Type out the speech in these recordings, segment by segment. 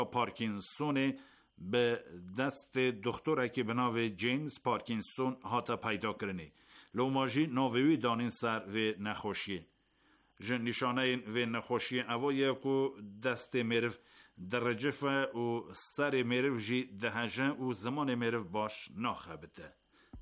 پارکینسون به دست دکتره که به نام جیمز پارکینسون هاتا پیدا کرنه. لوماجی نووی دانین سر و نخوشیه. جن نشانه و نخوشیه اوایه که دست مرف درجف و سر مرف جی دهجن و زمان مرف باش ناخبته.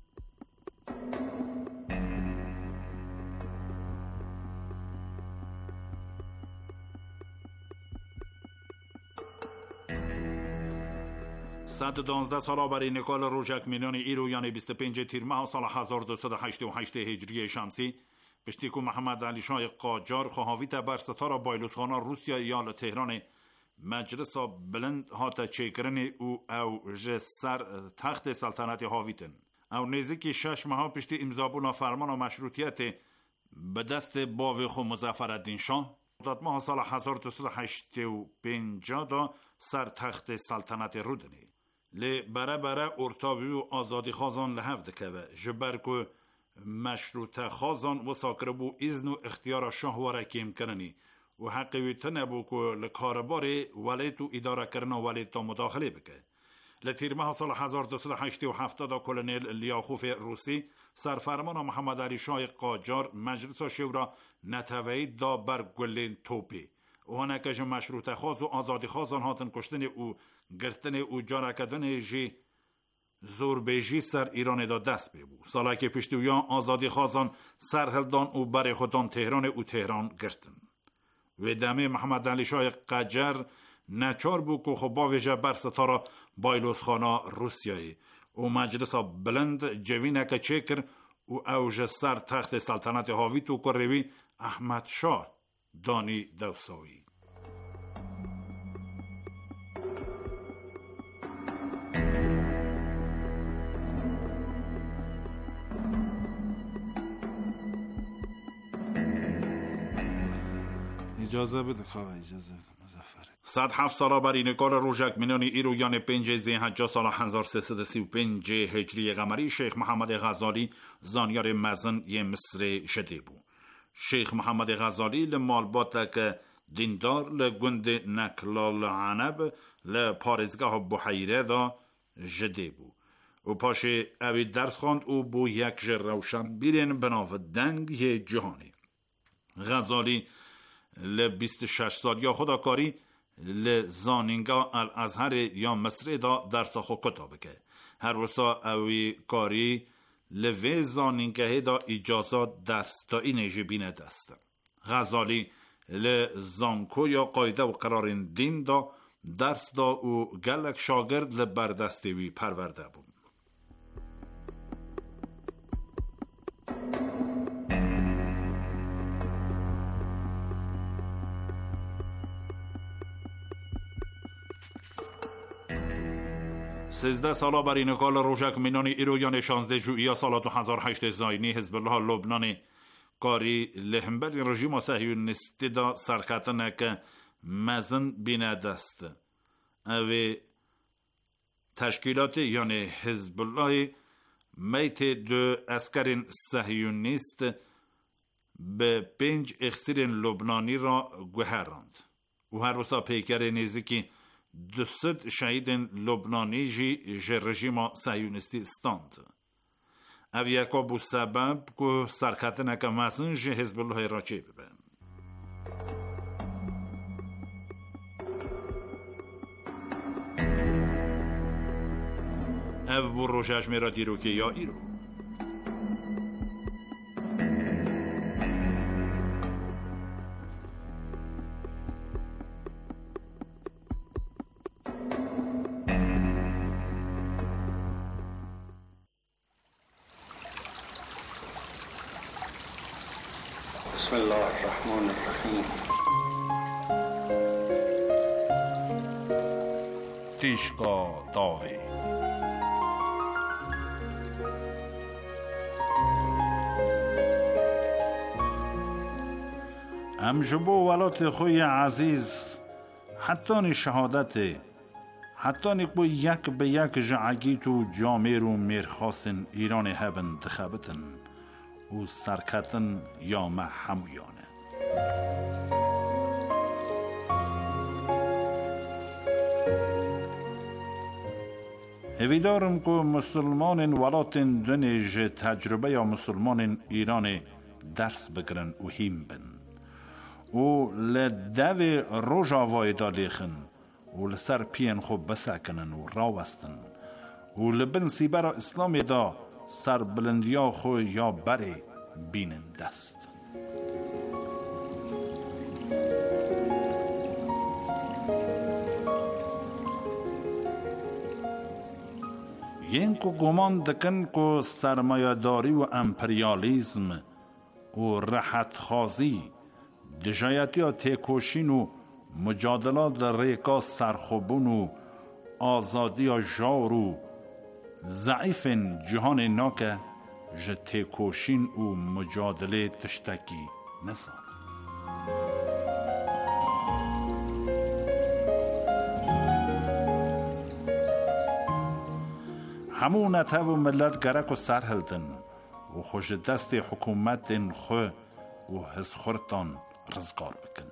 صد 12 ساله برای نیکول روژک میلیون ایرو یعنی 25 تیر ماه سال 1288 هجری شمسی پشتی که محمد علی شاه قاجار خواهویت بر ستاره بایلوسخانه روسیا ایال تهران مجلس بلند هاتا چیکرن او سر تخت سلطنت هاویتن او نزدیک 6 ماه پشتی امضابون فرمان و مشروطیت به دست باوی خو مظفرالدین شاه داد ماه سال 1285 دا سر تخت سلطنت رودنی لی برابر ارتابی و آزادی خوازان لحفظ که جبر که مشروط خوازان و ساکربو ایزن و اختیار شاه و رکیم کرنی و حقیوی تنبو که لکاربار ولیت و اداره کرن و ولیت تا مداخله بکه. لتیرمه سال 1287 دا کلونل لیاخوف روسی سرفرمان محمد علی شاه قاجار مجلس شورا نتوی دا بر گلین توپی و هنکش مشروط خواز و آزادی خوازان هاتن کشتن او گرتن او جارکدن جی زور بیجی سر ایران دا دست ببو. سالا که پشتویان آزادی خوازان سرهلدان و بر خودان تهران و تهران گرتن و دمه محمد علی شاه قاجار نچار بو که خب باویجه بر ستاره بایلوسخانه روسیایی و مجلس بلند جوینه که چکر و اوج سر تخت سلطنت هاویت و کروی احمد شاه دانی دوساوی. اجازه بده خواه اجازه بده مظفر 107 ساله بر اینکار روژک میلیون ایرو یعنی 5 ذی‌حجه سال 1335 هجری قمری شیخ محمد غزالی زانیار مزن ی مصر شده بود. شیخ محمد غزالی لمالبات که دیندار لگند نکلال عنب لپارزگاه بحیره دا جده بود و پاش اوی درس خواند و بو یک روشن بیرین بناو دنگ ی جهانی. غزالی ل 26 سال یا خداکاری ل زانینگا الازهر یا مصر دا درس خو کتاب که هر وسا اوی کاری ل و زانینگه دا اجازات درس تا این جبینه دست. غزالی ل زانکو یا قاعده و قرار دین دا درس دا و گلک شاگرد ل بردستوی پرورده بود. سیزده سالا بر اینکال روژک مینانی ایرویان 16 ژوئیه سال 2008 زاینی حزب الله لبنان کاری لهمبر رژیم صهیونیستی دا سرکتنه که مزن بینه دست او تشکیلات یعنی حزب الله میت دو اسکرین صهیونیست به 5 اخسیرین لبنانی را گوهراند و هر روزا پیکر نزدیکی 200 شهیدین لبنانی جی رژیم صهیونیستی استاند. او یکا بو سبب که سرکتنه که مزن جی حزب الله را چه ببین. او بو روشش میرا دیرو که یا ایرو. بسم الله الرحمن الرحیم. تیشکا داوی امجبو ولات خوی عزیز حتی شهادت حتی نقبو یک به یک جعگیت و جامیر و میرخواستن ایران هبن دخبتن و سرکتن یا محمویانه هویدارم که مسلمان ولاتن دنیج تجربه یا مسلمان ایران درس بگرن و هیم بن و لدو روژا وایدا لیخن و لسر پین خوب بسکنن و راوستن و لبن سیبرا اسلامی دا سر بلندیا خو یا بری بینن دست. ین کو گمان دکن کو سرمایه‌داری و امپریالیزم و راحت خازی دجایتی و تکوشین و مجادلات در ریکا سرخوبون و آزادی و جار و ضعیف جهان ناکه جه تکوشین و مجادله تشتکی نزان. همون نته و ملت گرک و سر هلدن و خوش دست حکومت خو و حس خورتان رزگار بکن.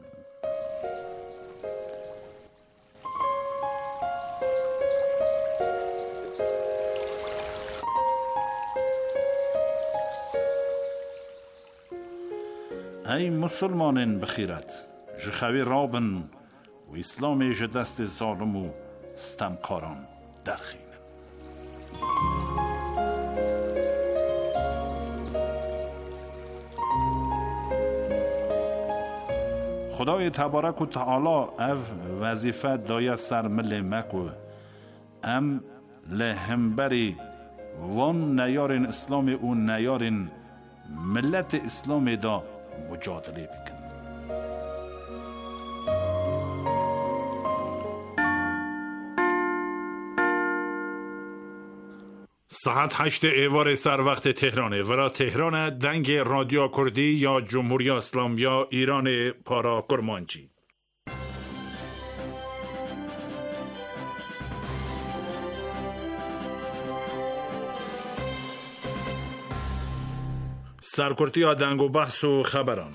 ای مسلمانین بخیرت جخوی رابن و اسلام جدست ظالم و ستمکاران درخینن. خدای تبارک و تعالی او وظیفه دایه سر مل مکو ام لهمبری وان نیارین اسلام و نیارین ملت اسلام دا مجادله بکن. ساعت 8 ایوار سر وقت تهرانه ورا تهران دنگ رادیو کردی یا جمهوری اسلامی یا ایران پارا کرمانچی. سرکرتی ها دنگ و بحث و خبران.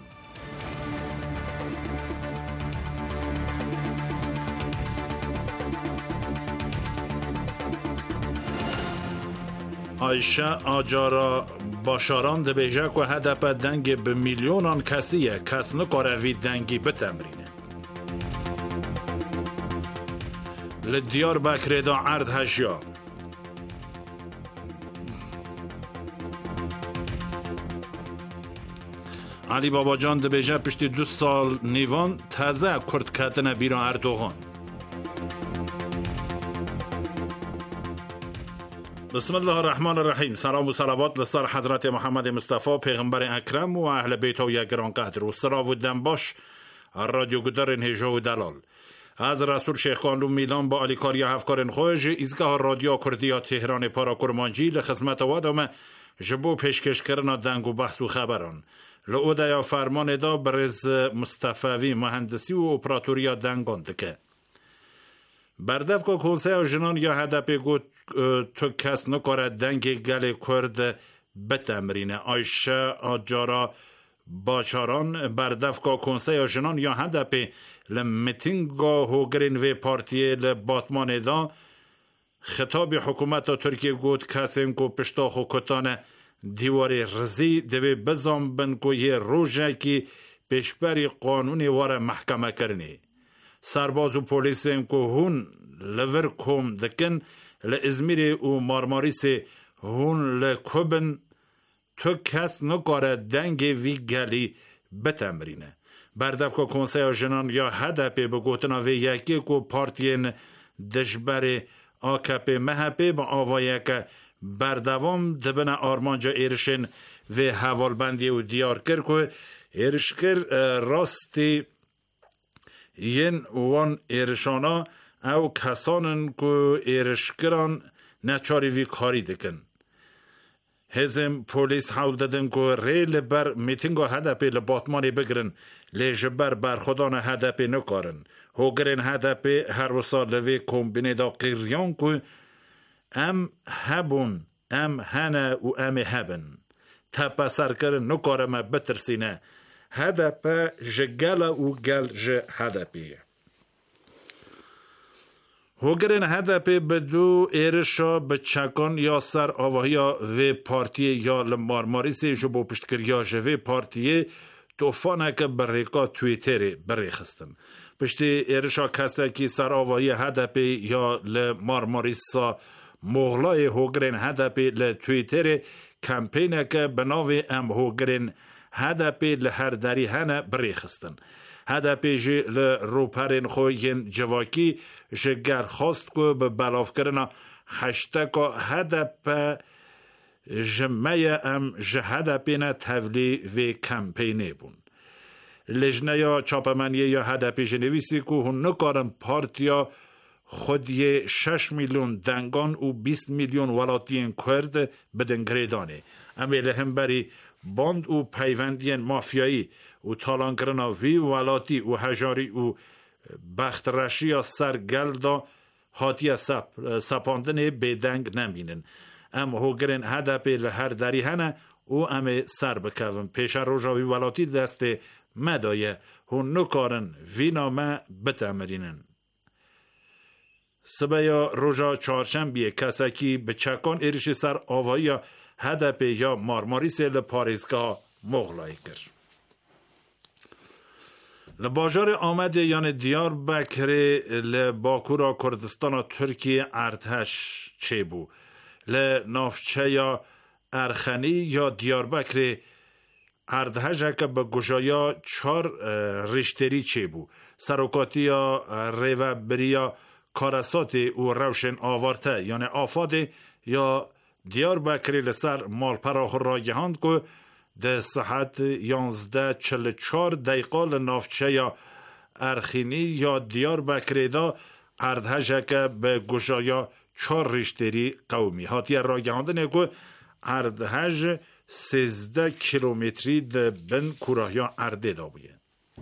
عایشه آجارا باشاران ده بیجه که هدف دنگ به میلیونان کسیه کس نکاره وی دنگی بتمرینه. لدیار بکره دا عرض هشیا علی بابا جان ده بیجه پشتی 2 سال نیوان تازه کرد کتن بیران اردوغان. بسم الله الرحمن الرحیم. سلام و صلوات لسر حضرت محمد مصطفی پیغمبر اکرم و اهل بیت و گران قدر و سلام و دنباش رادیو گدرین هجا و دلال از رسول شیخ کانلو میلان با علیکاری هفکارن خوش ایزگاه رادیو کردی تهران پارا کرمانجی لخدمت وادم جبو پیشکش کردن دنگ و بحث و خبران لعوده یا فرمان دا برز مصطفی مهندسی و اپراتوریا دنگان دکه بردف که کنسه جنان یا هدف گوت تو کس نکاره دنگ گل کرد بتمرینه. عایشه آجارا باشاران بردف که کنسه جنان یا هدف لمتینگا هوگرین و پارتیه لباتمان دا خطاب حکومت ترکیه گوت کسیم که پشتا خوکتان دیواری رزی دوی بزام بن که یه روژه که پیشبری قانونی واره محکمه کرنی. سرباز و پولیس هم که هون لور کم دکن لازمیر و مارماریس هون لکوبن تو کس نکاره دنگ وی گلی بتمرینه. بردف که کنسه جنان یا هدف بگوتنا وی یکی که پارتین دشبر AKP MHP با آوایه که بردوام دبن آرمانجا ایرشن و حوالبندی و دیار کرد که ایرشکر راستی ین وان ایرشانا او کسانن که ایرشکران نچاری وی کاری دکن. هزم پولیس حول دادن که ریل بر میتینگا هدپی لباتمانی بگرن لیجبر بر خودان هدپی نکارن. هوگرین هدپی هر وصال لوی کمبینه دا قیریان که ام هبون ام هنه و ام هبن. تپا سرکرن نکارم بترسینه. هدپی جگل و گل ج هدپی. هوگرین هدف بدو ایرشا به چکان یا سر آواهی و پارتی یا لمارماریسی جبو پشتکر یا جوه پارتی توفانه که بریکا تویتری بریخستن. پشتی ایرشا کسا کی سر آواهی هدف یا لمارماریسا مغلای هوگرین هدف لتویتری کمپینه که بناوی ام هوگرین هدف لهر داری هنه بریخستن. هدف جی لروپرین خوین جواکی جگر خواست که به بلاف کرنا هشتکا هدف جمعه ام جهدپینه تولی و کمپینه بون. لجنه یا چاپمنیه یا هدف جنویسی که هون نکارن پارتیا خودی 6 میلیون دنگان و 20 میلیون ولاتین کرد بدن گریدانه. اما لهم بری باند و پیوندین مافیایی و تالان کرنا وی ولاتی و هجاری و بخترشی یا سرگلدا هاتی سپاندن بیدنگ نمینن. ام هوگرین هدف لهر داری هنه و ام سر بکوم. پیش روژا وی ولاتی دست مدایه هون نکارن وی نامه بتمرینن. سبیا روژا چهارشنبه کسکی به چکان ایرشی سر آوایی هدف یا مارماریس لپاریزگاه مغلای کرد. لباجار آمد یعنی دیار بکری لباکورا کردستان ترکیه ارتش چه بو؟ لنافچه یا ارخنی یا دیار بکری ارتش که به گوشایا 4 رشتری چه بو؟ سروکاتی یا ریو بریا کارساتی و روشن آورته یعنی آفاده یا دیار بکری لسر مالپراه راگهاند که ده ساعت 11:44 دقیقه لنافچه یا ارخینی یا دیار بکری دا اردهجه که به گوشایا 4 رشتری قومی هاتی راگهاندنه که اردهج 13 کیلومتری ده بن کوراهیا ارده دا بوید.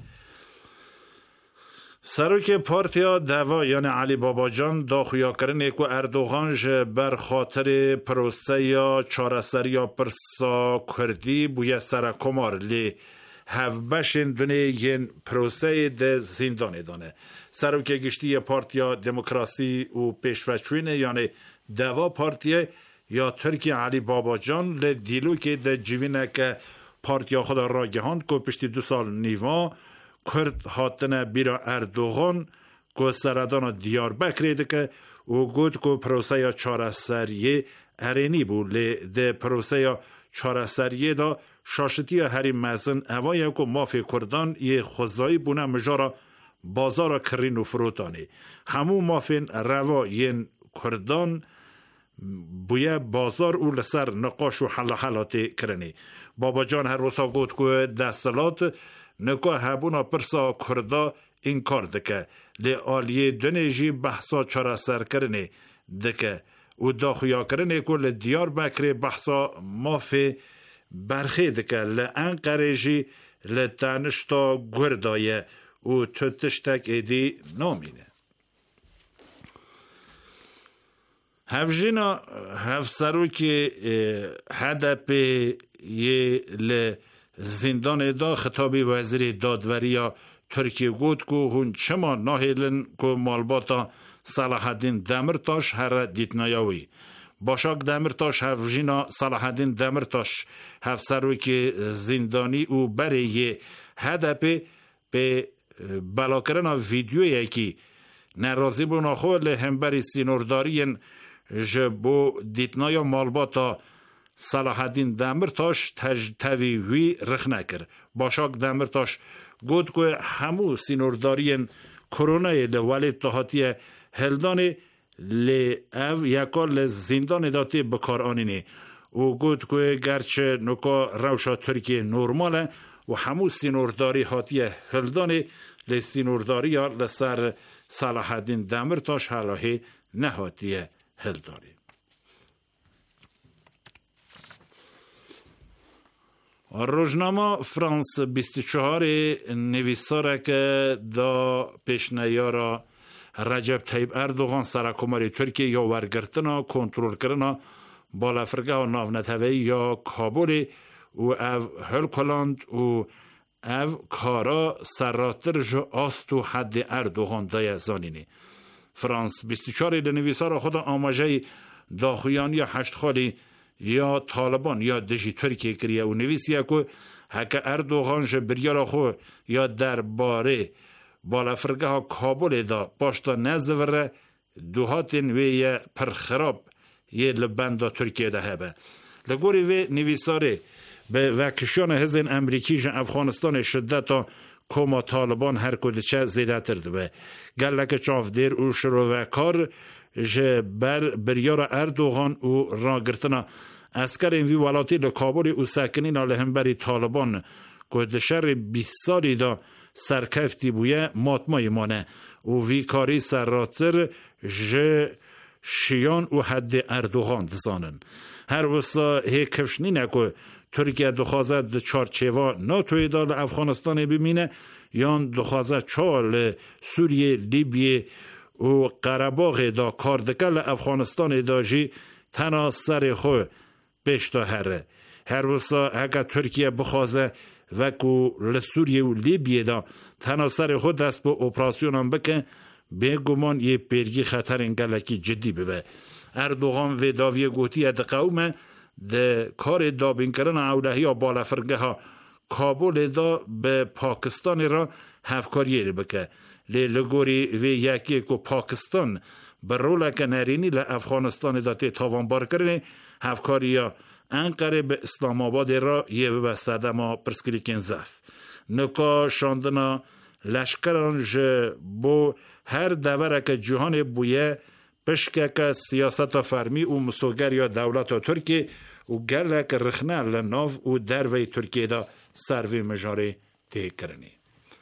سروک پارتیا دوا یعنی علی بابا جان داخویا کرنه که اردوغان بر خاطر پروسه یا چارسری یا پرسا کردی بویا سرکمار لی هفبشن دونه ین پروسه ده زندانه دانه. سروک گشتی پارتیا دموکراسی و پیشوچوینه یعنی دوا پارتیا یا ترکی علی بابا جان لی دیلو که ده جیوینه که پارتیا خدا را گهاند که پشتی 2 سال نیوان کرد هاتنه بیرا اردوغان که سردان دیار بکریده که او گود که پروسه چارسریه ارینی بود لی ده پروسه چارسریه دا شاشتی هری مزن اوایه که مافی کردان یه خوزایی بونه مجارا بازارا کرین و فروتانی همو مافین روا ین کردان بویه بازار او لسر نقاش و حلاتی کرنی. بابا جان هر وسا گود که دستلات نکا هبونا پرسا کردا این کار دکه لی آلیه دنیجی بحثا چرا سر کرنه دکه و داخویا کرنه که لی دیار بکری بحثا مافی برخی دکه لی انقریجی لی تانشتا گردایه و تتشتک ایدی نامینه. هفجینا هفسرو که هدف یه لی زندان دا خطابی وزیر دادوری یا ترکیه گود که هون چما ناهیلن که مالباتا صلاح الدین دمرتاش هر دیتنایاوی. باشاک دمرتاش هفجینا صلاح الدین دمرتاش هفسروی که زندانی و برای هدف به بلاکرنا ویدیویی که نرازی بونا خود همبری سینوردارین جبو دیتنایا مالباتا صلاح الدین دمرتاش تجتوی رخ نکر. باشاک دمرتاش گود که همو سینوردارین کرونای لولی تحاتی هلدانی لی او یکال زندان داتی بکار آنینی و گود که گرچه نکا روشا ترکیه نورماله و همو سینورداری هاتی هلدانی لی سینورداری ها لسر صلاح الدین دمرتاش حلاهی نهاتی هلدانی. روزنامه فرانس 24 نویساره که دا پیشنهاد رجب طیب اردوغان سرکماری ترکیه یا ورگرتنا کنترل کردن بالافرگه و ناونتوی یا کابل و او هلکلاند و او کارا سراتر جو آستو حد اردوغان دای زانینی. فرانس 24 لنویسار خود آماجه داخویان یا هشت خالی یا طالبان یا دژی ترکیه کریه و نویسیه که هک اردوغان جبریال خو یا درباره بالافرگه ها کابل دا باشتا نزوره دوهاتین وی پر خراب یه لبندا ترکیه ده هبه لگوری وی نویساره به وکشان هزین امریکی جن افغانستان شدتا کما طالبان هر کدچه زیده ترده به گلک چافدیر او شروع و کار بر بریار اردوغان و راگرتنا اسکر این وی ولاتی لکابل او سکنین لهم بری طالبان که شر 20 سالی دا سرکفتی بویه ماتمای مانه و وی کاری سراتر شیان و حد اردوغان دزانن هر وسا هی کفشنی نکو ترکیه دخوازد چارچیوا ناتوی دال افغانستان ببینه یان دخوازد چال سوریه لیبیه و قرباغ دا کاردکل افغانستان داجی تنا سر خو بیشتا هر وسا اگه ترکیه بخوازه وکو لسوریه و لیبیه دا تنا سر خو دست به اپراسیون هم بکن بگمان یه پیرگی خطر انگلکی جدی ببه اردوغان و داویه گوتی ده قومه ده کار دابین کردن اولهی ها بالافرگه ها کابل دا به پاکستان را هفکاریه بکه لگوری و یکی که پاکستان به رولک نرینی لافغانستان دا تی تاوان بار کرنه هفکاری ها انقره به اسلام آباد را یه ببسته ما پرسکریکن زف نکا شاندنا لشکران بو هر دوره که جهان بویه پشکه که سیاست فرمی و مسوگر یا دولت ترکی و گلک رخنه لناف و دروی ترکیه دا سروی مجاری تی کرنی.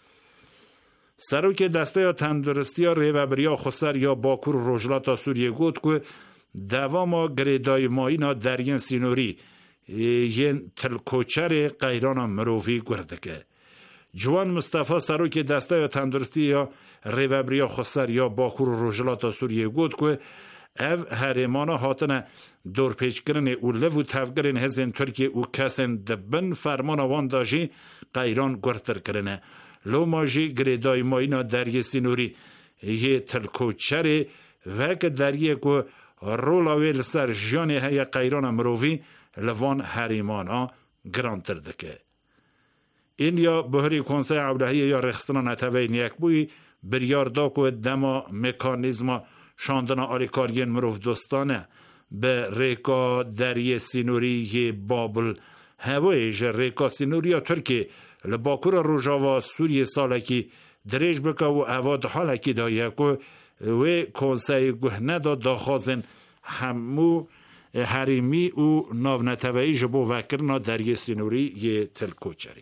سروک دسته یا تندرستی یا ریوبری یا خسر یا باکور روجلاتا سوریه گود که دواما گریدای مایینا درین سینوری ین تلکوچر قیران مروفی گرده که. جوان مصطفی سروک دسته یا تندرستی یا ریوبری یا خسر یا باکور روجلاتا سوریه گود که او هریمانا هاتنه دورپیچ کرنه او لفو تفگرین هزین ترکیه او کسین دبن فرمان وان داجی قیران گرتر کرنه. لو ماجی گریدای مایینا دریه سینوری یه تلکوچره و که دریه که رولاوی لسر جانی های قیران مروفی لوان هریمانا گرانتر دکه. این یا بهری کنسای عبدهی یا رخستان نتوین یک بوی بریار دا که دما مکانیزما شاندنا آریکارین مروف دوستانه به ریکا دریه سینوری بابل هوایج ریکا سینوری یا ترکی لباکور روژاوا سوریه سالکی دریج بکه و اواد حالکی دا یکو و کنسای گهنه دا داخازن همو حریمی و ناونتوهی جبو وکرنا دریه سینوری یه تلکوچری.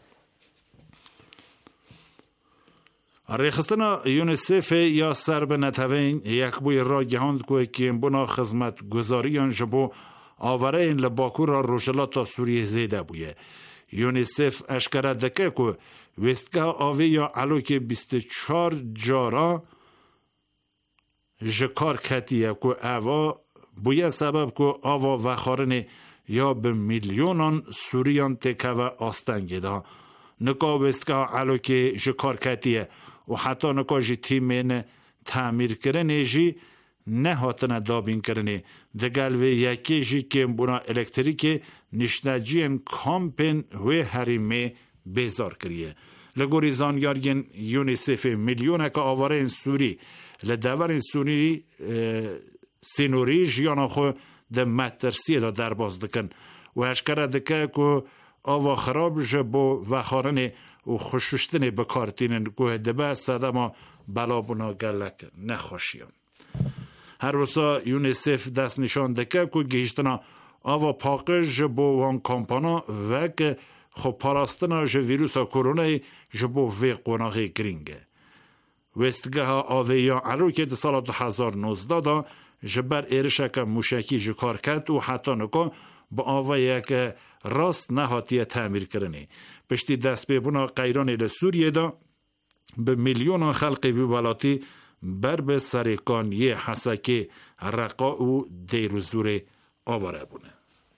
ریخستنا یونیسف یا سرب نتوین یک بوی را گهاند که بنا خدمت گذاریان جبو آوره این لباکور روشلاتا سوریه زیده بویه. یونیسف اشکره دکه که وستگاه آوی یا علو که 24 جارا جکار کتیه که اوا بویه سبب که آوا وخارن یا به میلیونان سوریان تکه و آستنگه ده. نکا وستگاه علو که جکار کتیه و حتی نکا جی تیمین تعمیر کرنه جی نه هاتنه دابین کرنه دگل و یکی جی که بنا الکتریک نشنجین کامپین و حریمه بیزار کریه. لگوری زانیارین یونیسف میلیونه که آواره این سوری لدور این سوری سینوری جیانا خو ده مترسیه دا در باز دکن و اشکره دکه که آوا خراب جبو وخارنه و خوششتنه بکارتینن که دبه ساده ما بلا بنا گلک نخوشیان. هر وسا یونیسف دست نشان دکه که گیشتنا آوا پاقه جبو وان کامپانا و که خب پاراستنا جه ویروسا کورونای جبو وی قناغی گرینگه. وستگاه آوه یا علو که ده سال 2019 دا جبر ایرشک موشکی جکار کرد و حتی نکن با آوه یک راست نهاتیه تعمیر کرنه. پشتی دست ببونا قیران لسوریه دا به میلیون خلقی بیوالاتی بر به سریکان یه حسکی رقا و دیروزور آواره بونه.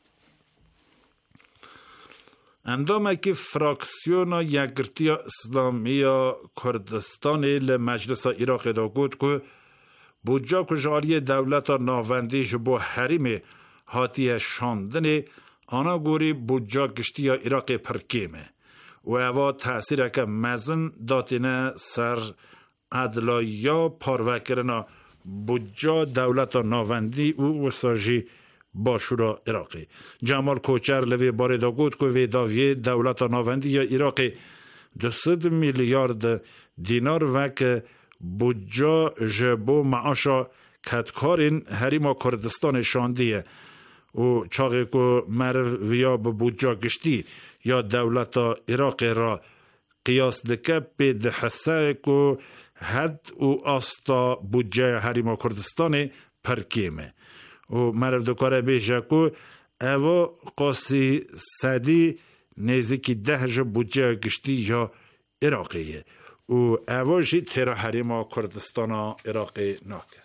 اندامه که فراکسیون یگرتی اسلامی کردستان لمجلس عراق دا گود که بودجا کجاری دولت ناوندی جبو حریم هاتی شاندن آنا گوری بودجا گشتی یا عراق پرکیمه و اوه تأثیر که مزن داتینه سر عدلایا پاروکرنا بودجا دولت ناوندی و وساجی باشورا عراقی. جمال کوچر لوی باره دا گود که وی داویه دولت ناوندی یا عراقی 200 میلیارد دینار وک بودجا جبو معاشا کتکارین حریم کردستان شاندیه و چاقی که مرویا به بودجا گشتی یا دولت عراق را قیاس دکه به دحسه که حد و آستا بودجه حریم کردستان پرکیمه و مرو دکاره بیشه که اوه قاسی صدی نزدیکی 10 بودجه گشتی یا عراقیه و اوه جی تیرا حریم کردستان عراقی ناکه.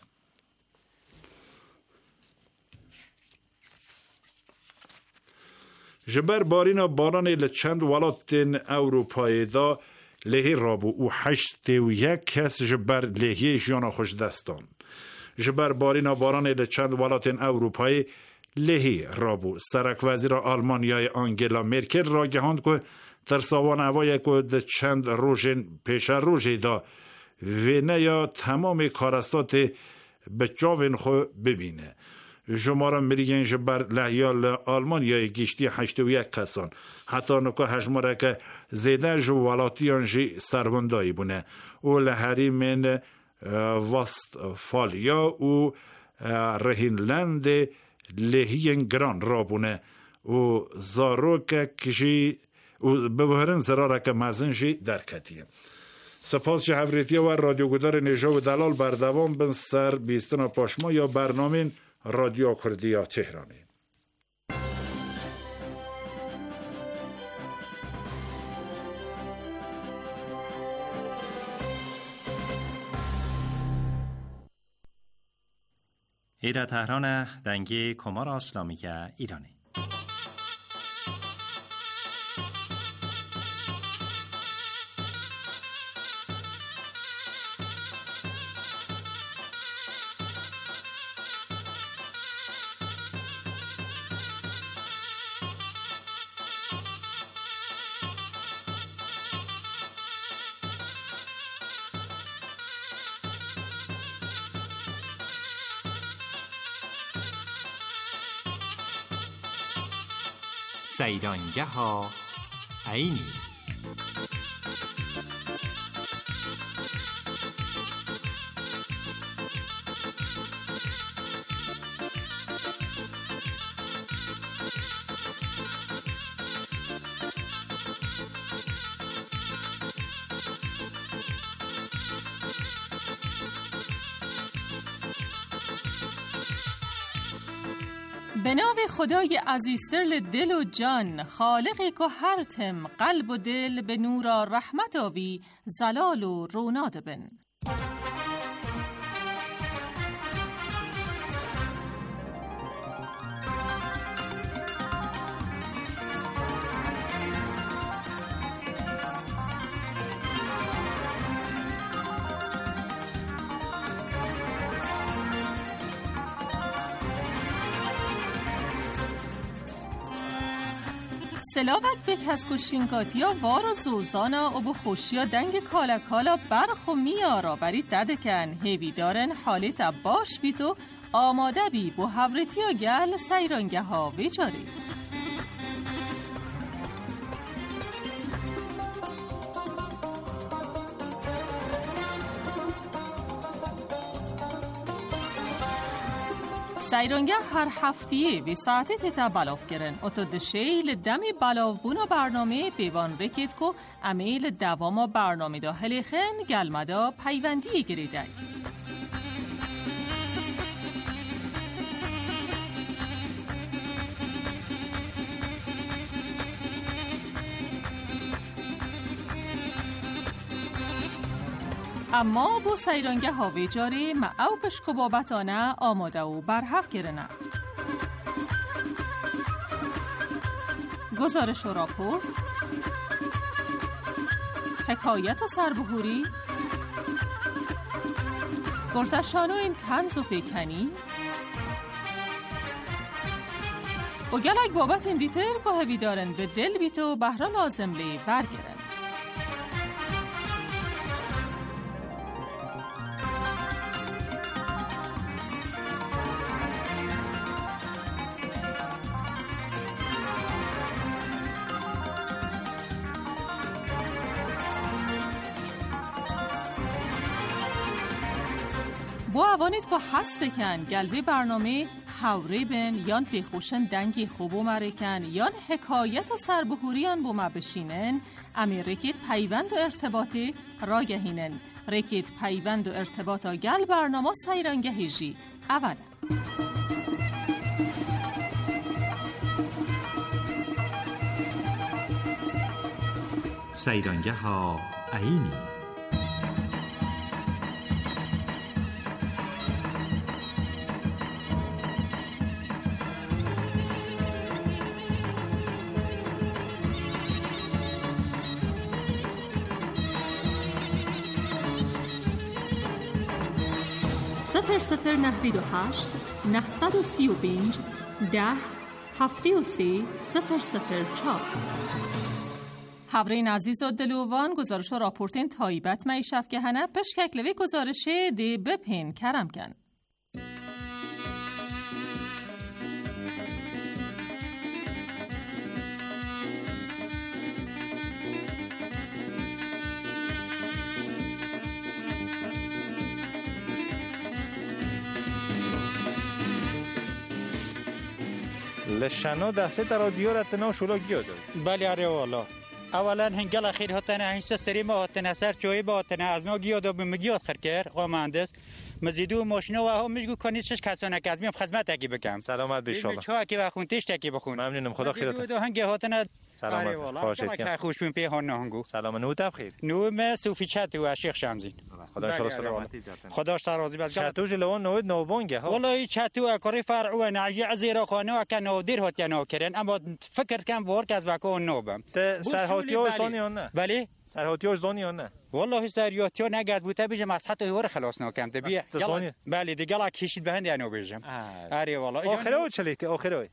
جبر بارینا بارانی لچند ولاتین اروپایی دا لهی رابو و 81 کس جبر لهی جانا خوش دستان. جبر بارینا بارانی لچند ولاتین اروپایی لهی رابو سرک وزیر آلمانیای آنگلا مرکل را گهاند که در ساوان اوایی که ده چند روژین پیش روژی دا وینه یا تمام کارستات بچاوین خو ببینه. جمارا مریگین جبر لحیال آلمانیای گیشتی 81 کسان حتی نکه هجماره که زیده جوالاتیان جی سروندایی بونه و لحریم وستفالیا و رهینلند لحیین گران را بونه و زاروک کجی و ببهرن زراره که مزن جی درکتیه. سپاس جهوریتیه و رادیو گدار نجا و دلال بردوام بن سر بیستنا پاشما یا برنامه رادیو کردیا تهرانی. ایرا تهران دنگی کمار اسلامی ایرانی. سیرانگه ها عینی. به نام خدای عزیزتر دل و جان، خالقی که هر تم قلب و دل به نورا رحمت آوی زلال و روناد بن. سلاوت به کسکوشینکاتیا وار و زوزانا و به خوشیا دنگ کالا کالا برخ و میارا بری ددکن هیوی دارن حالیت باش بیتو آماده بی بو هورتیا گل سیرانگه ها بیچاری. سیرانگه هر هفتیه به ساعته تیتا بلاف گرن و تا دشیل دمی بلاف بونا برنامه بیوان رکید که امیل دواما برنامه دا هلیخن گلمدا پیوندی گریده. اما با سیرانگه هاوی جاری معو پشک بابتانه آماده و برحق گرنه. گزارش و راپورت، حکایت و سربهوری، گرتشانو این تنز و پیکنی و گلک بابت این دیتر که هوی دارن به دل بیت و بهرا لازم لی برگرن. با اوانید که هست کن گلوی برنامه حوری بن یان پیخوشن دنگی خوب و مرکن یان حکایت و سربهوریان بوما بشینن امی رکید پیوند و ارتباطی را گهینن رکید پیوند و ارتباطا گل برنامه سیرانگه هیجی اولا سیرانگه ها عینی صفر صفر 98 935 10 73 004 حورین عزیز و دلوان گزارش و راپورتین تایبت معیشف که هنه پشککلوی گزارشه دی بپین کرم کن. لشنو دسته در رادیو رتنا شولا گیاد. بله آره والا. اولا هنگل اخیر هاتنه هنگسه سریم هاتنه سر چوی با هاتنه از نو گیاد و بمگیاد خرکر قا مهندس مزیدو ماشینه و هم میگو کنید شش کسانه که از میم خدمت اکی بکم. سلامت بیشالا. چه کی بخون تیش تکی بخون. ممنونم خدا خیرت. دو هنگ هاتنه سلامت. خوشت که خوش بیم پی هان هنگو. سلام نو بخیر. نو ما صوفی چت و شیخ شمزین. خدا ان شاء الله سلامتی. خدا راضی باد. چتو جلوان نوید نوبونگه ها. والله چتو اکری فرع و نعی زیرا خانه و کنه دیر هات یا کردن اما فکر کم ورک از واکو نوبم. سرهاتیو زونی نه. بله. سرهاتیو زونی نه. والله سرهاتیو نگاز بوده بیجم از حتی هور خلاص نکم تبی. بله دیگه لا کشید بهند یعنی بیجم. آره والله. آخرو چلیتی آخرو.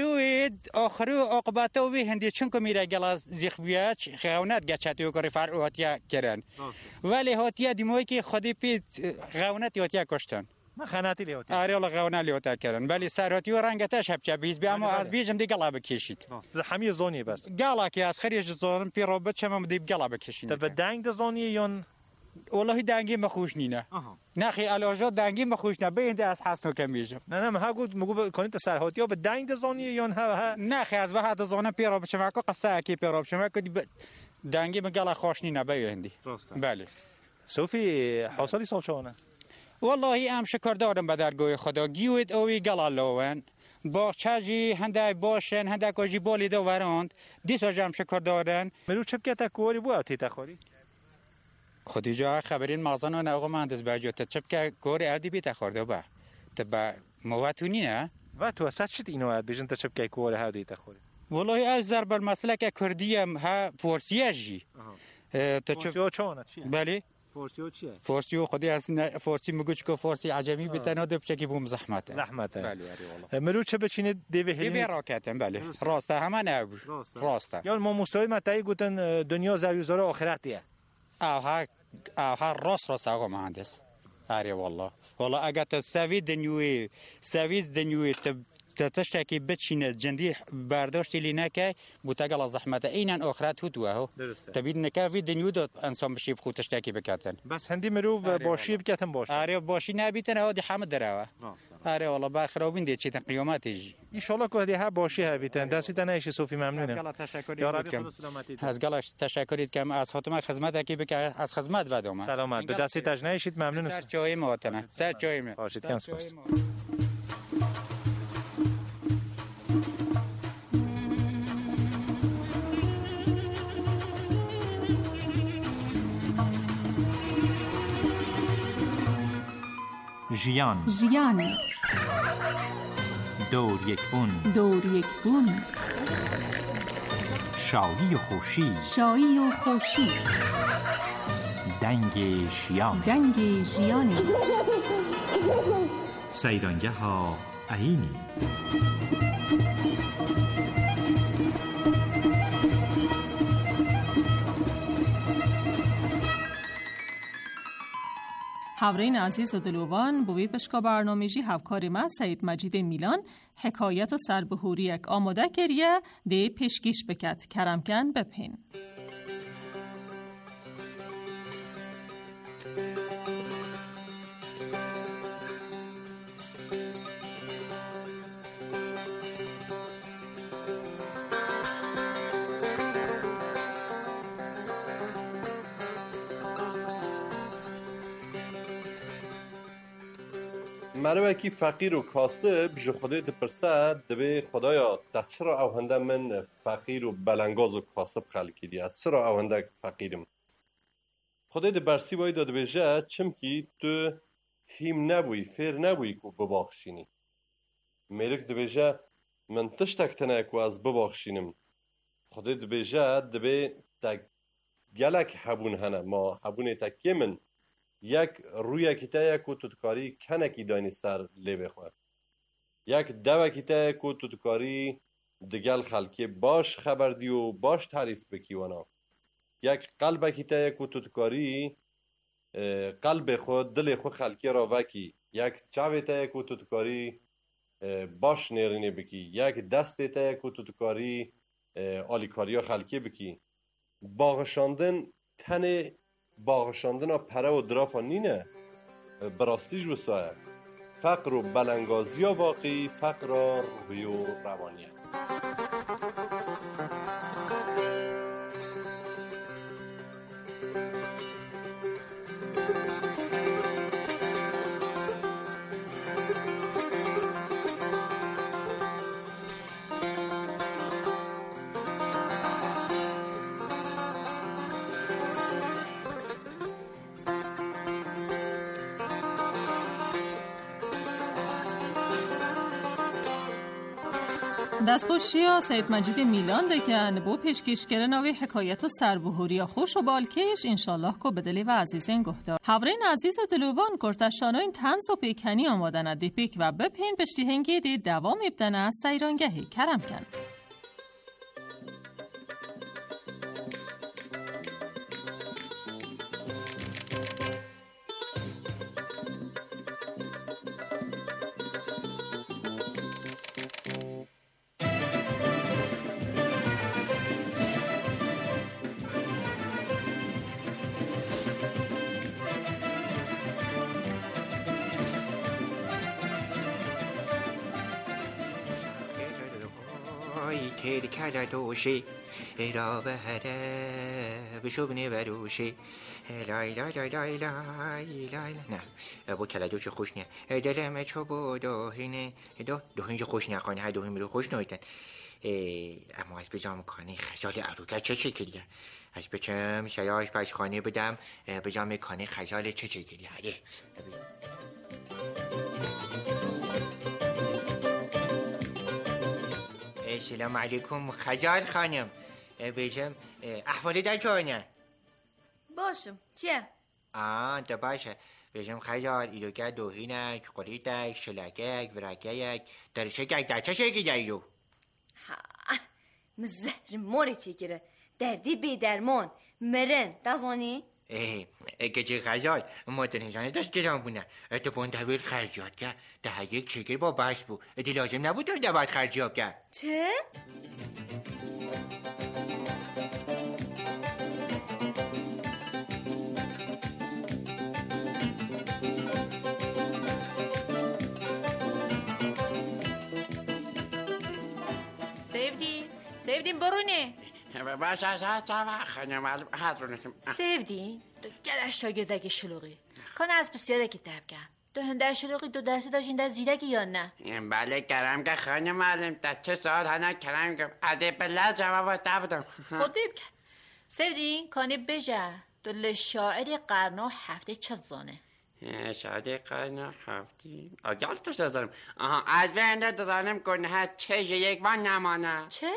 آخرو عقباتو به هندی چون که میره گلاز زیخبیات خیانت گچتیو کاری فرع هاتیا کردن. ولی هاتیا دیموی که خودی پی خیانت هاتیا کشتن. ما خناتی لیوتی. آره والله خیانت لیوتا کردن. ولی سرهاتیو رنگتش هب چبیز بی اما از بیجم دیگه لا بکشید. همه زونی بس. گلا که از خریج زون پی رابط چم دیگه گلا بکشید. تبع دنگ زونی یون والله دنگی مخوش نینه. نخی علاجات دنگی مخوش نه بینده از حسن کمیجم. نه ما گفت مگو کنید سرهاتیو به دنگ زونی یون ها. نخی از بعد زونه پی رابط شما که قصه کی پی رابط شما که دنگی مگلا خوش نینه بیندی. بله. صوفی حاصلی سال چونه؟ والله ام شکر دارم به درگاه خدا گیوید اوی گلا لوون با چاجی هنده باشن هنده کجی بالی دو وراند دیسا جام شکر دارن مرو چپ که تکوری بو اتی تخوری خودی جا خبرین مازن و ناغو مهندس باجو چپ که کوری ادی بی تخورده با تبا مواتونی نه و تو اساس چت اینو اد بیجن چپ که کوری هادی تخوری والله از ضرب المسلک کردیم ها فورسیاجی تو چپ چونه بله فورسیو چیه؟ فورسیو خودی از فورسی میگوش که فورسی عجمی بتنا دو بچکی بوم زحمته. زحمته. بله والله. مرو چه بچینه دیوی هلی. دیوی راکتم بله. راسته همه نه. راسته. یا ما مستوی متای گفتن دنیا زویزار آخرتیه. آها راست آقا مهندس. آره والله. والله اگر تو سوی دنیوی تشتکی بچینه جندی برداشتی لینه که بوتگل زحمت اینن آخرت هو دوه تبید نکافی دنیو داد انسان بشی بخو تشتکی بکاتن بس هندی مرو باشی بکاتن باشه آره باشی نبیتن هادی حمد دراوه آره والله بر خرابین دی چیتن قیامتیجی ان شاء الله که هدی ها باشی ها بیتن دستی تنایش صوفی ممنونم یا رب از گلاش تشکرید کم از خاتم خدمت کی بک از خدمت ودوم سلامت به دستی تجنایشید ممنونم سر چای موتنه سر چای می باشید کم سپاس ژیان دور یک بون شایی و خوشی دنگ ژیان سیرانگه ها عینی. هاورین عزیز و دلوان بوی پشکا برنامه‌جی هفکار من سید مجید میلان حکایت و سربهوری یک آماده کریه ده پیشکش بکت کرمکن بپین. مرا کی فقیر و کاسب جو خودت پرسد دبی خدایا تا چرا اوهنده من فقیر و بلنگاز و کاسب خلقی دی از چرا اوهنده فقیرم خدای ده برسی باید داده بیجه چم کی تو هیم نبوی فیر نبوی که بباخشینی میرک ده بیجه من تشتک تنه که از بباخشینم خدای ده بیجه دبی تا گلک حبون هنه ما حبون تکی من یک روی کتای کو تودکاری کنکی دانی سر لی بخواد یک دو کتای کو تودکاری دگل خلکی باش خبر دیو باش تعریف بکی وانا یک قلب کتای کو تودکاری قلب خود دل خود خلکی را وکی یک چاوی تای کو تودکاری باش نیرینه بکی یک دست تای کو تودکاری آلیکاریا خلکی بکی باغشاندن تن باغشاندن پره و درافا نینه براستیج بسایه فقر و بلنگازی واقعی فقر روحی و روانیه دستخوشی سید مجید میلان دکن بو پیشکشگر نوی حکایت و سربهوری خوش و بالکش انشالله که بدلی و عزیزین گهدار هاورین عزیز و دلوان کرتشانو این تنز و پیکنی آمادن دی پیک و بپین پشتی هنگی دی دوام ابدن سیرانگهی کرم کن تیل کلا دوشی را به هره بشوبنی بروشی لای لای لای لای لای لای نه با کلا دوش خوش نه دلم چو با داهینه داهین خوش نکنه ها داهین رو خوش نایدن اما از بجام کنه خجال اروگه چه کلیه از بچم شیاش پش خانه بدم بجام کنه خجال چه کلیه هره سلام علیکم خجال خانم بیشم احوالی در جانه باشم چیه؟ تا باشه بیشم خجال ایلوگه دوهینک قریدک شلگک ورگک درشگک در چه شکلی در ایلو؟ مزهر موری چیگیره دردی بی درمان مرن دازانی؟ گجه غزال مادنشانه داشت گرام بونه تو بندویل خرجات که ده یک چگر با بس بود دی لازم نبود دونده باید خرجات که چه؟ سیفدین برونه باشه خانم حضرونتم سیفدین گره شاگردگی شلوغی کنه از بسیاره کتاب کن دو هنده شلوغی دو درسی داشت این در زیرگی یا نه بله کرم که خانم معلم تا چه ساعت هنه کرم که عده بله جواب تبدم خودیم کن سیفدین کنه بجه دل شاعر قرن و هفته چند زانه شاعر قرن و هفته آگال توش دارم از بینده دارم کنه چه یک وان نمانه چه؟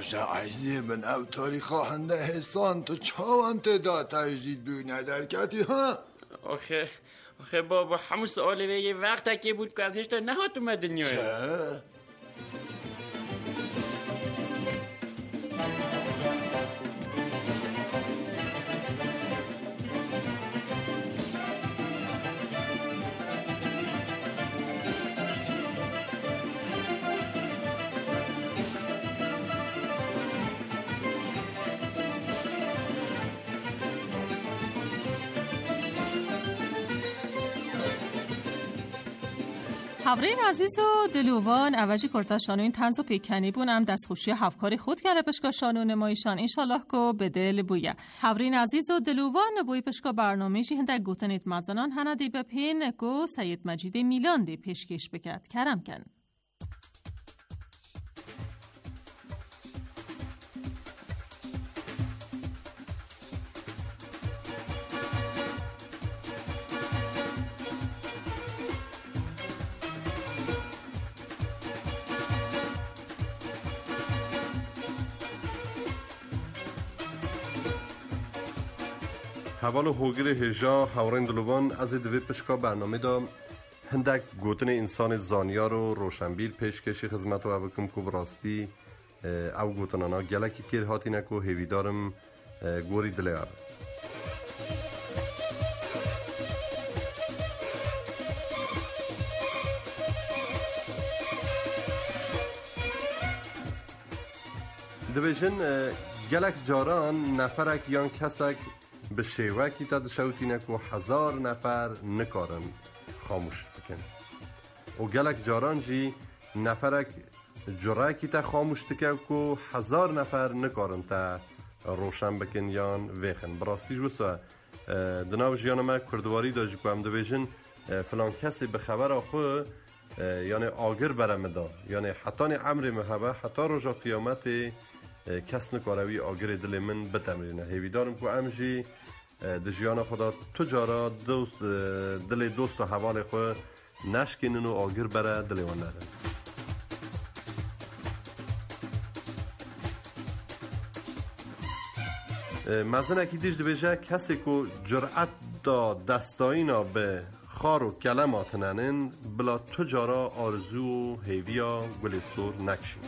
باشه عزیزی من او تاریخ هنده حسان تو چاوان تدا تجدید بینه درکتی ها؟ آخه بابا همون سؤال به یه وقت که بود که ازش تا نهات اومد دنیا. چه؟ هاورین عزیز و دلوان اوجی کرتاشانو این تنز و پیکنی بون هم دستخوشی هفکاری خود کرده پشکاشانو نمایشان انشالله که به دل بویه. هاورین عزیز و دلوان بوی پشکا برنامهشی هنده گوتنیت مزنان هنده بپین که سید مجید میلان دی پیشکش بکرد کرم کن. حوال هوگر هجا هاورین دلوان از دوی پشکا برنامه دا هندک گوتن انسان زانیا رو روشنبیل پیشکشی خدمت و بکم که براستی او گوتنانا گلکی کیر هاتی نکو هیویدارم گوری دلیار. دویژن گلک جاران نفرک یان کسک به شیوکی تا دشوتی نکو 1000 نفر نکارن خاموش بکن و گلک جاران جی نفرک جرایکی تا خاموش تکو که 1000 نفر نکارن تا روشن بکن یان ویخن براستی جوسا دناو جیانما کردواری داجی که هم دویژن فلان کسی به خبر آخو یعنی آگر برمدا یعنی حتی عمر محبه حتی رجا قیامت کس نکاروی آگر دل من بتمرینه هیویدارم که امجی دجیان خدا تجارا دل دوست و حوال خود نشکنن و آگر بره دلیوان نره. مزن اکیدیش دویجه کسی که جرأت دا دستایینا به خار و کلمات ننن بلا تجارا آرزو و هیویا گل سور نکشین.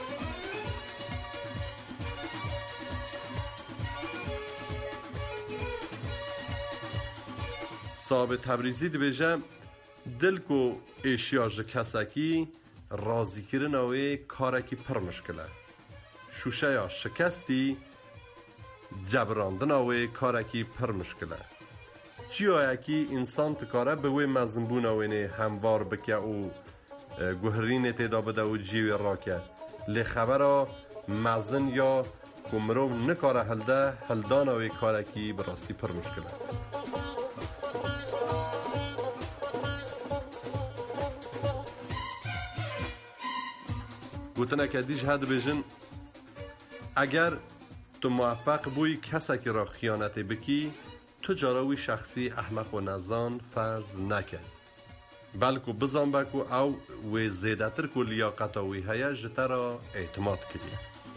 صاحب تبریزی دویجه دل کو ایشیاج کسکی رازی کرن اوی کارکی پر مشکله شوشه یا شکستی جبراندن اوی کارکی پر مشکله چی آیکی انسان تکاره به وی مزنبون اوینه هموار بکه او گوهرین تیدا بده و جیوی را که لی خبره مزن یا کمرو نکاره هلدان اوی کارکی براستی پر مشکله. گوتنه که دیش هد بیجن اگر تو موفق بوی کسی که را خیانت بکی تو جاراوی شخصی احمق و نزان فرض نکن بلکو بزن بکو او و زیدتر کو لیاقتاوی هیا جتا را اعتماد کردی.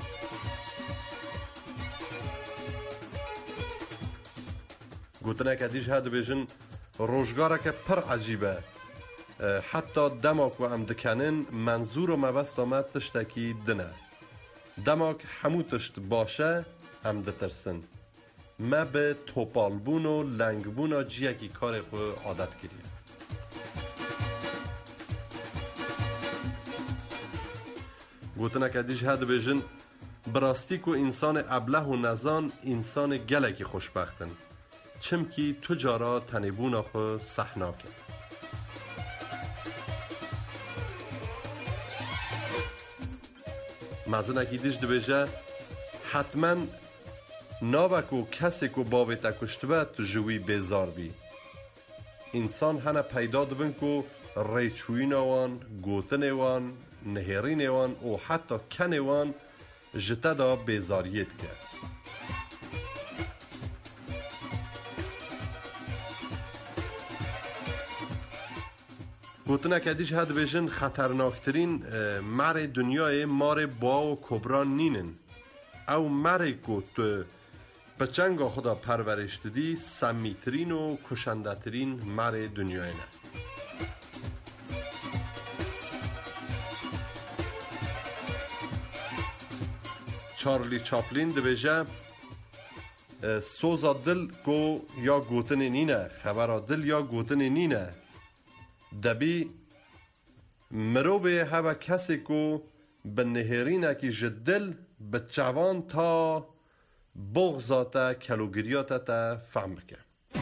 گوتنه که دیش هد بیجن روشگاره که پر عجیبه حتی دماک و ام دکنن منظور و موست آمد تشتکی دنه دماک همو تشت باشه ام دترسن ما به توپالبون و لنگبون و جیکی کار خو عادت کردیم. گوتنه که دیش هد بیجن براستی که انسان ابله و نزان انسان گلکی خوشبختن چمکی تو جارا تنیبون خو سحناکن. مازن اکیدیش دویجه حتما نابکو کسی که باوی تکشتبه تو جوی بیزار بی انسان هنه پیدا دبن که ریچوین وان گوتن وان نهرین وان و حتی کن وان جتا دا بیزاریت کرد. گوتنه کدیش هد بیشن خطرناکترین مر دنیای مار با و کبران نینن او مری که تو پچنگ خدا پرورش دادی سمیترین و کشنده ترین مر دنیای نه. چارلی چاپلین دویجه سوزا دل کو یا گوتن نینه خبر دل یا گوتن نینه دبی مروه هوا کسی کو به نهرینه که جدل به جوان تا بغضاتا کلوگریاتا تا فهم بکن.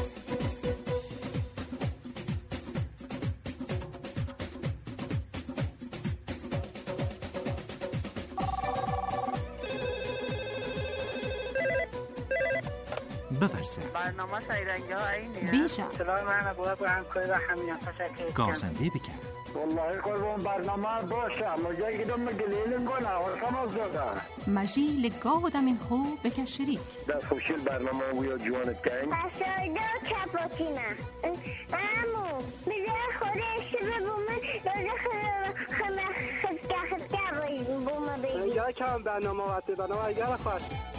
بپرسه برنامه سیرنگی ها اینیه بیشه سلام من باید با همکاری و همین تشکر گازنده بکن والله قربون برنامه باشه مجایی که دم گلیلن کنه ورکم از داده مجی لگاه دمین خو بکن شریک دست خوشیل برنامه ویا جوانت کن بسایده و کپاتینه امو بیده خودش ببومه داده خدکه بومه بیدی یا کم برنامه وقتی برنامه اگر خوش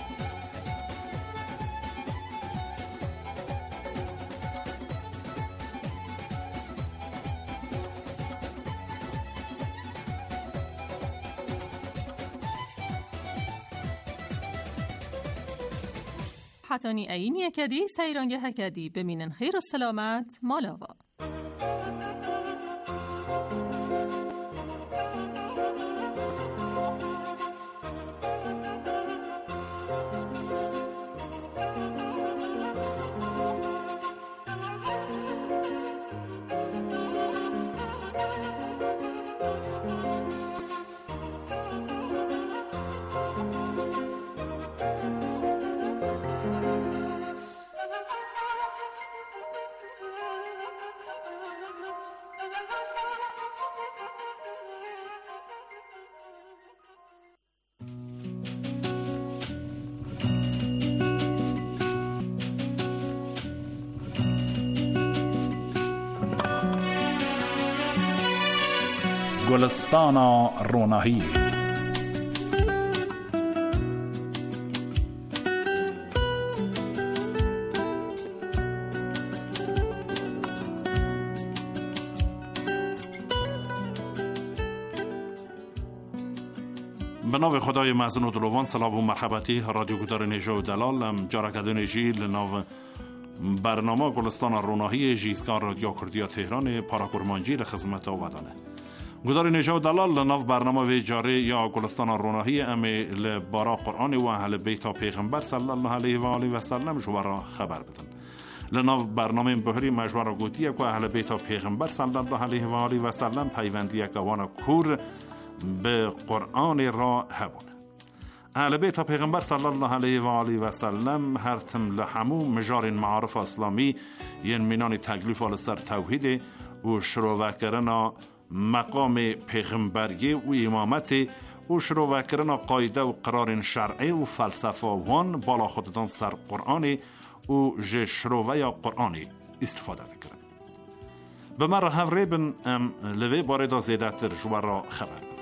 حتانی اینی اکدی سیرانگه هکدی بمینن خیر و سلامت مالاوا. گلستان روناهی. به نام خدای مزن و دلوان سلام و مرحبتی رادیو گدار نژا و دلال جارکدون جیل ناو برنامه گلستان روناهی جیسکان رادیو کردیا تهران پاراکورمانجی لخدمت آمدانه. گدار نژا و دلال لناو برنامه و جاره یا گلستان روناهی امی لبارا قرآن و اهل بیت پیغمبر صلی الله علیه و آله و سلم جوارا خبر بدن. لناو برنامه بهری مجوار گوتیه که اهل بیت پیغمبر صلی الله علیه و آله و سلم پیوندی کوان کور به قرآن را هبونه. اهل بیت پیغمبر صلی الله علیه و آله و سلم هر تم لحمو مجار معارف اسلامی ین مینان تکلیف آل سر توحید و شروع کردن مقام پیغمبری و امامت و شروع کردن قاعده و قرار شرعی و فلسفه وان بالا خودتان سر قرآن و شروع یا قرآن استفاده کردن. به من راه ریبن لوی باره دا زیده تر جوار را خبر بدن.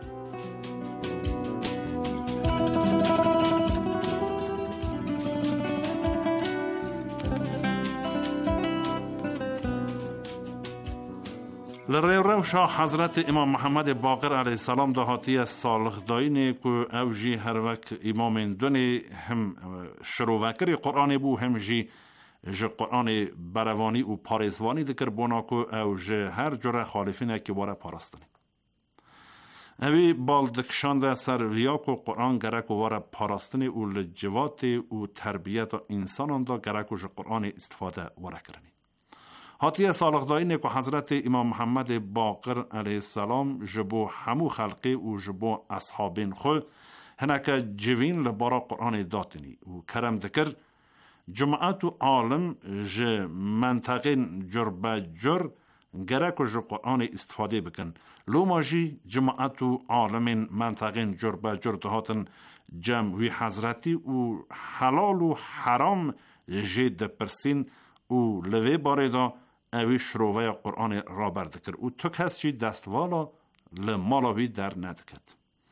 لروشا حضرت امام محمد باقر علیه السلام دهاتی صالح داینه که اوجی هر وقت امام دونه هم شروعکر قرآن بو هم جی قرآن بروانی و پارزوانی دکر بونا که اوج هر جره خالفینه که باره پارستنه. اوی بالدکشانده سر ویا که قرآن گرک و واره پارستنه و لجوات و تربیت انسانان دا گرک و قرآن استفاده واره کرنه. حاتی صالح داینه که حضرت امام محمد باقر علیه السلام جبو همو خلقی و جبو اصحابین خو هنکه جوین لبارا قرآن داتنی و کرم دکر جماعت و عالم جه منطقین جر بجر گرک و جه قرآن استفاده بکن. لو ماجی جماعت و عالمین منطقین جر بجر دهاتن جمعوی حضرتی و حلال و حرام جه دپرسین و لوی باره دا اوی شروع قرآن را بردکر و تو کسی دستوالا لمالاوی در ندکد.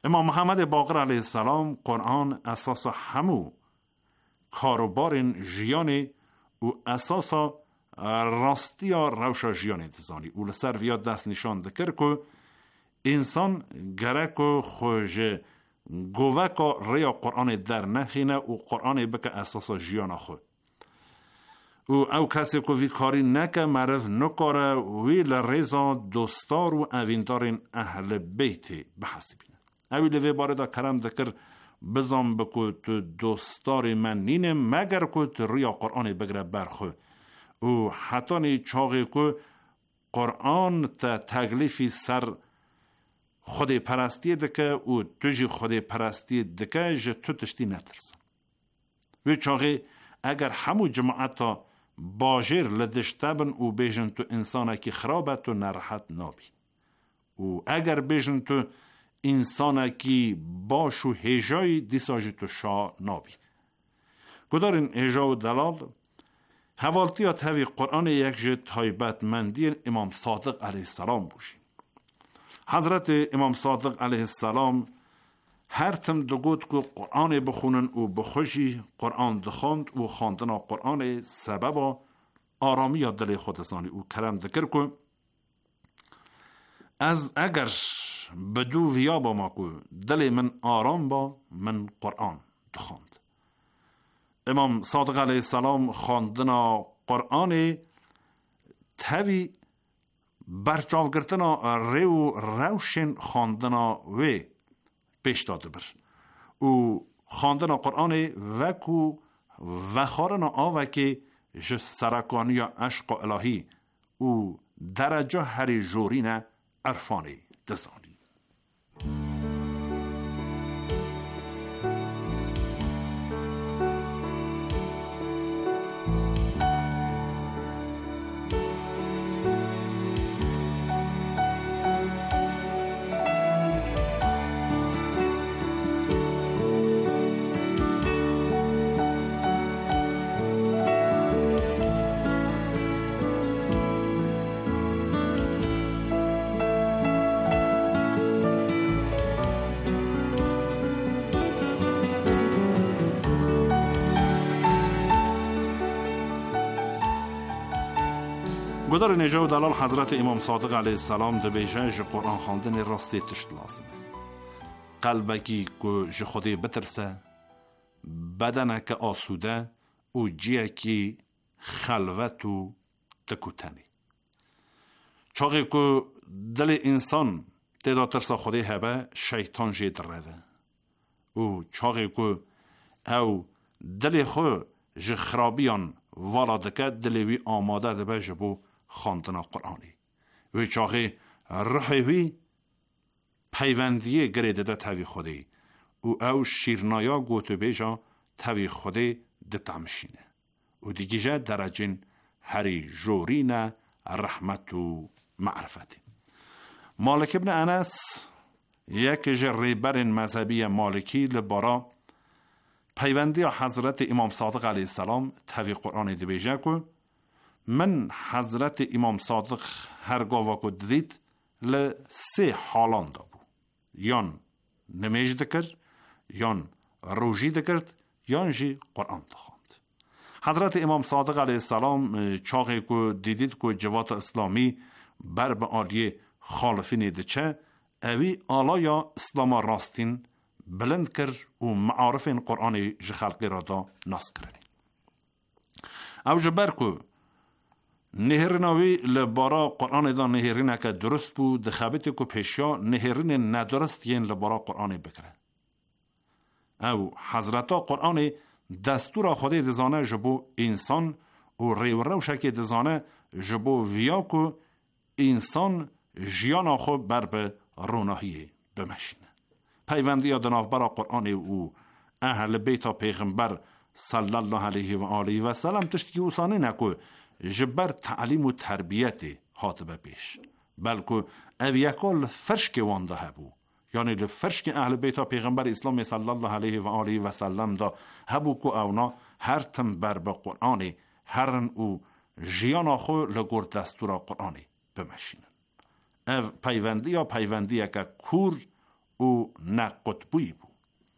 امام محمد باقر علیه السلام قرآن اساس همو کاروبار جیان و اساس راستی روشا جیان دزانی و لسر ویا دست نشان دکر که انسان گرک و خوش گوه که ریا قرآن در نخینه و قرآن بکه اساس جیان خود او کسی که وی کاری نکه معرف نکاره وی لرزا دوستار و اویندار اهل بیت بحثی بینه اوی لوی باره دا کرم دکر بزام بکو تو دوستار من نینه مگر که تو ریا قرآن بگره برخو و حتی نی چاقی که قرآن تا تکلیفی سر خود پرستی دکه و توجی خود پرستی دکه جه تو تشتی نترسم وی چاقی اگر همو جماعتا باجر لدشتبن و بیجن تو انسانه که خرابه تو نرحت نابی و اگر بیجن تو انسانه که باش و هجای دیساجی تو شا نابی گدارین هجا و دلال حوالتیات هوی قرآن یک جه تایبت مندی امام صادق علیه السلام بوشی حضرت امام صادق علیه السلام هر تم دگود که قرآن بخونن و بخوشی قرآن دخوند و خواندن قرآن سبب آرامی یا دل خودستانی و کرم دکر که از اگر بدو ویا با ما که دل من آرام با من قرآن دخوند امام صادق علیه السلام خواندن قرآن تاوی برچاو گرتن ریو روشن خواندن و پیش داده بر او خواندن قرآن وکو وخارن آوه که جه سرکانی عشق الهی او درجه هری جورین عرفانی دزانی گدار نجا و دلال حضرت امام صادق علیه السلام ده بیشه جه قرآن خواندن را سه تشت لازمه قلبکی که جه خوده بترسه بدنک آسوده و جیکی خلوت و تکوتنی چاقی که دل انسان تیدا ترسا خوده هبه شیطان جید روه و چاقی که او دل خود جه خرابیان والا دکه دلوی آماده ده به جبو خواندن قرآنی وی چاقی روحی پیوندیه گریده ده تاوی خودی او شیرنایا گوتو بیجا تاوی خودی ده تمشینه و دیگه درجین هری جورین رحمت و معرفتی مالک ابن انس یک ریبر مذهبی مالکی لبارا پیوندی حضرت امام صادق علیه السلام تاوی قرآن ده بیجا که من حضرت امام صادق هرگاه که دید لسه حالان دا بو یان نمیج دکر یان روژی دکرد یان جی قرآن دخواند حضرت امام صادق علیه السلام چاقی که دیدید که جوات اسلامی بر به آلیه خالفین دچه اوی آلایا اسلام راستین بلند کر و معارفین قرآن جی خلقی را دا ناس کرنی او جبر که نهرناوی لبارا قرآن دا نهرینه که درست بود دخابتی که پیشیا نهرین ندرست ین لبارا قرآن بکره او حضرتا قرآن دستور خودی دزانه جبو انسان و ریو روشکی دزانه جبو ویا که انسان جیان خود بر به روناهی بمشینه پیوندی یا دنافبرا قرآن او اهل بیتا پیغمبر صلی الله علیه و آله و سلم تشتی اوسانه نکو جبر تعلیم و تربیت حاطبه پیش بلکه اویکال فرش که وانده هبو یعنی لفرش که اهل بیتا پیغمبر اسلام صلی الله علیه و آله و سلم دا هبو که اونا هر تم بر به قرآن هرن او جیان خو لگور دستور قرآن بمشینن او پیوندی یا پیوندی که کور او نه قطبی بود.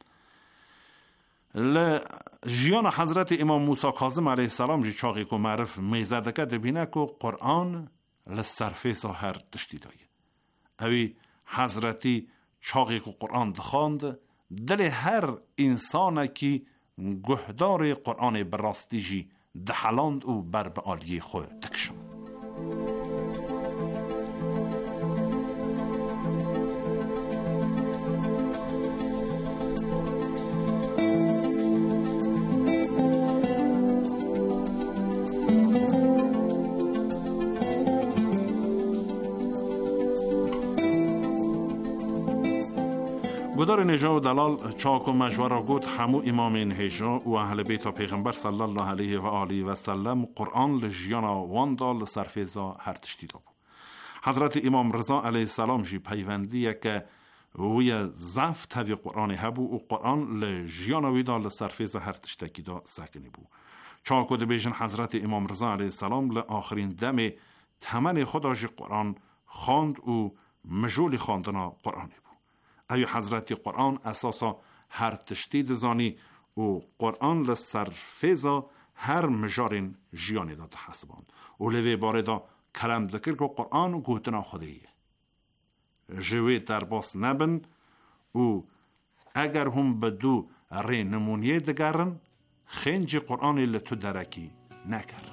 لجیان حضرت امام موسی کاظم علیه السلام جی چاقی که معرف میزده که دبینه که قرآن لسرفیسا هر تشتی دایه. اوی حضرتی چاقی که قرآن دخاند دل هر انسانه که گهدار قرآن براستی جی دحلاند و بر به آلیه خود تکشم. گدار نجا و دلال چاک و مجوره گود همو امام نهجا و اهل بیت پیغمبر صلی الله علیه و آله و سلم قرآن لجیانا واندا لسرفیزا هر تشتی دابو. حضرت امام رضا علیه السلام جی پیوندیه که وی زفت هوی قرآن هبو و قرآن لجیانا ویدا لسرفیزا هر تشتکی دا سکنی بو. چاک و دبیجن حضرت امام رضا علیه السلام لآخرین دم تمن خدا جی قرآن خواند و مجول خواندنا قرآن بو. ایو حضرت قرآن اساسا هر تشتی دزانی و قرآن لسرفیزا هر مجارین جیانی داد حسبان و لوی باره دا کلم ذکر که قرآن گوتنا خودیه جوی در باس نبن و اگر هم بدو ری نمونیه دگرن خینج قرآنی لتو درکی نکرن.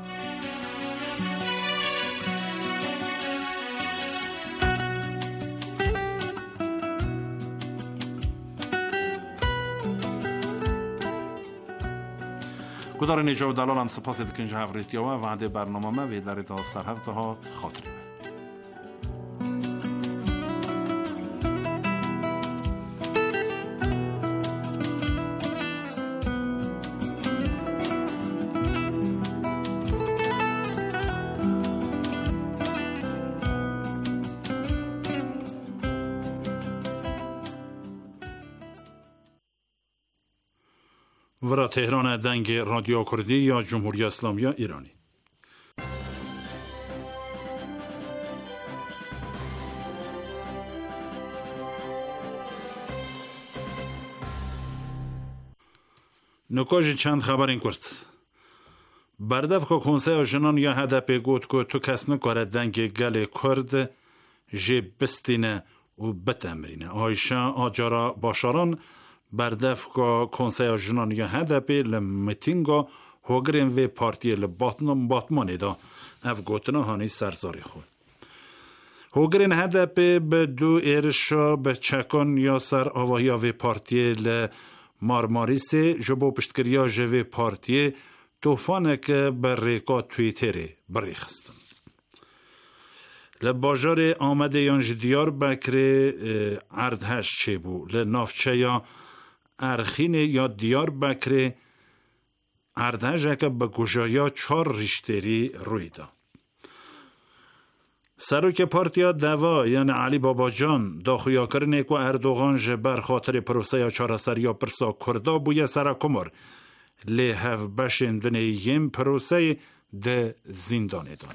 گدار نجا و دلال هم سپاس دکنج هفریتی و وعده برنامه ما ویداری تا سرهفته ها خاطری من. ورا تهران دنگ رادیو کردی یا جمهوری اسلامی ایرانی. نکاج چند خبر این کرد. بردف که کنسای جنان یا هدف گوت که تو کس نکارد دنگ گل کرد جه بستینه و بتمرینه. آیشه آجارا باشاران بردف که کنسای جنان یا هدف لمتینگا هوگرین و پارتی لباتمانی دا اف گوتنا هانی سرزاری خود. هوگرین هدف به دو ایرشا به چکان یا سر آواهی و پارتی لمارماریس جبو پشتگریا جوی پارتی توفانه که بر ریکا تویتری بریخستن. لباجار آمده یانج دیار بکر اردهش چه بو لنافچه یا ارخین یا دیار بکر اردهش که به گوژایا 4 ریشتری روی دا. سروک پارتیا دوا یعنی علی بابا جان داخویا کرنه که اردوغان جبر خاطر پروسه یا چارستر یا پرسا کردا بوی سر کمر لی هف بشندن یم پروسه ده زندانه دانه.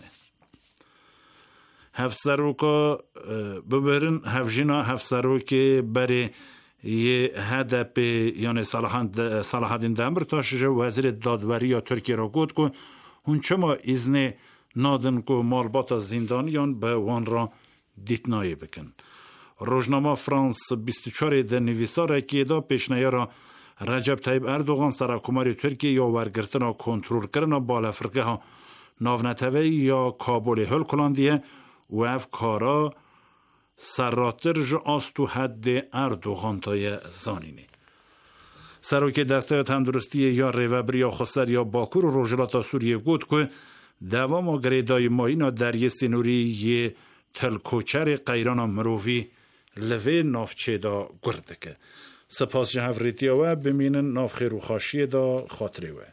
هف سروکا ببرن هف جینا هف سروک بری یه هدف یعنی صلاح الدین دمرتاش وزیر دادوری یا ترکیه را گفت که اون چما اذن نادن که مالبات زندانیان به وان را دیتنایی بکن. روزنامه فرانس 24 ده نویساره که دا پیشنهاد را رجب طیب اردوغان سرکوماری ترکیه یا ورگرتنا کنترل کردن بالافرقه ها ناونتوی یا کابل هل کلاندیه و اف کارا سراتر جو آستو حد اردوغان تای زانینی. سروک دسته تندرستی یا ریوبریا خسر یا باکور و روژلاتا سوریه گود که دوام گریدای ماینا در یه سنوری یه تلکوچر قیران مروفی لوه نافچه دا گرده که سپاس جهوریتی و بمینن ناف خیر و خاشی دا خاطری و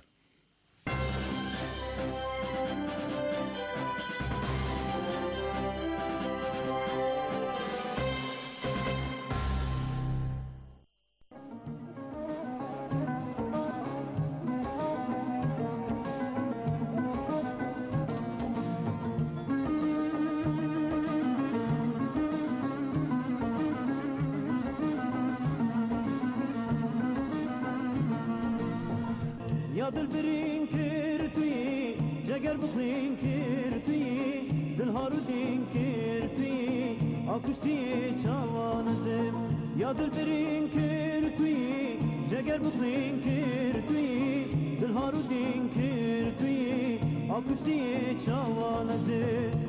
دل برین کر توی جگر بخین کر توی دل هارو دین کر توی آکشتی چوانزم یا دل برین کر توی جگر بخین کر توی دل هارو دین کر توی آکشتی چوانزم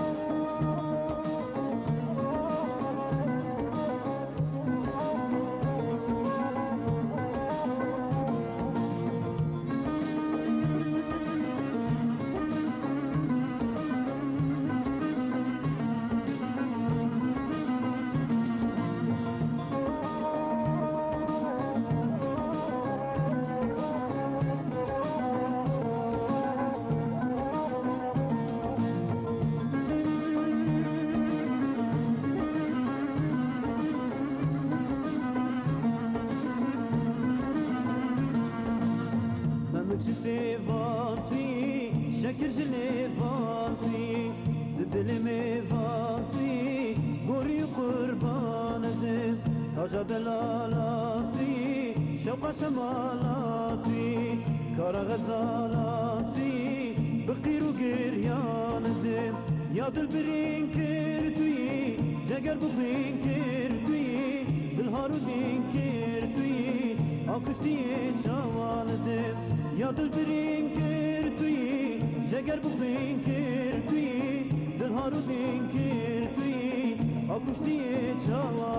شکر جلی وانتی دل می وانتی گوری قربان زم تاج دلالاتی شوق شمالاتی کار غزالاتی بقیر و گریان زم یا دل برین کر توی جگر بخین کر توی دل هارو دین کر توی آکشتی چوان زم یا دل برین کر توی جگر بخین کر توی دل هارو دین کر توی آکشتی چوان